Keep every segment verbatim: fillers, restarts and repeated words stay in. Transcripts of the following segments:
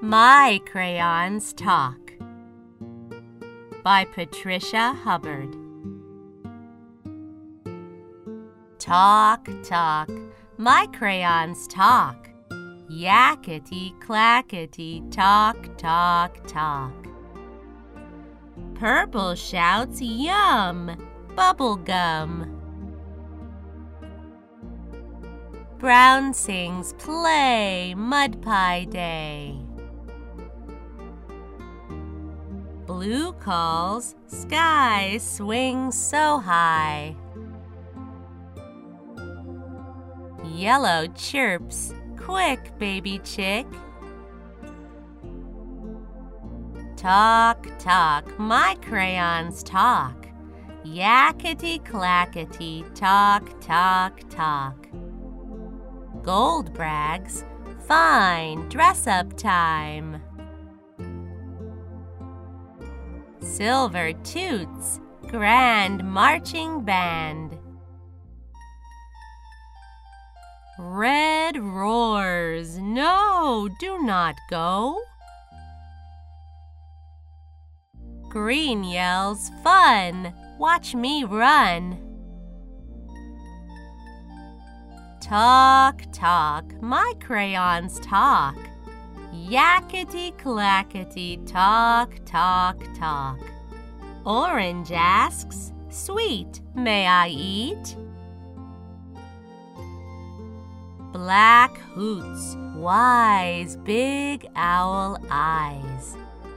My Crayons Talk by Patricia Hubbard. Talk, talk, my crayons talk. Yakety, clackety, talk, talk, talk. Purple shouts, yum, bubble gum. Brown sings, play, mud pie day. Blue calls, sky swings so high. Yellow chirps, quick, baby chick. Talk, talk, my crayons talk. Yakety, clackety, talk, talk, talk. Gold brags, fine, dress-up time. Silver toots, grand marching band. Red roars, no, do not go. Green yells, fun, watch me run. Talk, talk, my crayons talk. Yakety, clackety, talk, talk, talk. Orange asks, sweet, may I eat? Black hoots, wise, big owl eyes.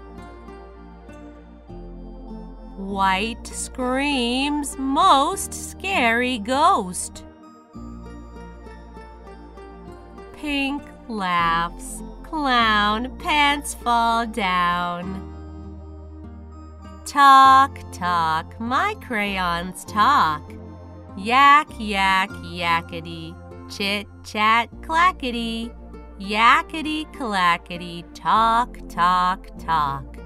White screams, most scary ghost. Pink laughs, clown, pants fall down. Talk, talk, my crayons talk. Yak, yak, yakety, chit, chat, clackety. Yakety, clackety, talk, talk, talk.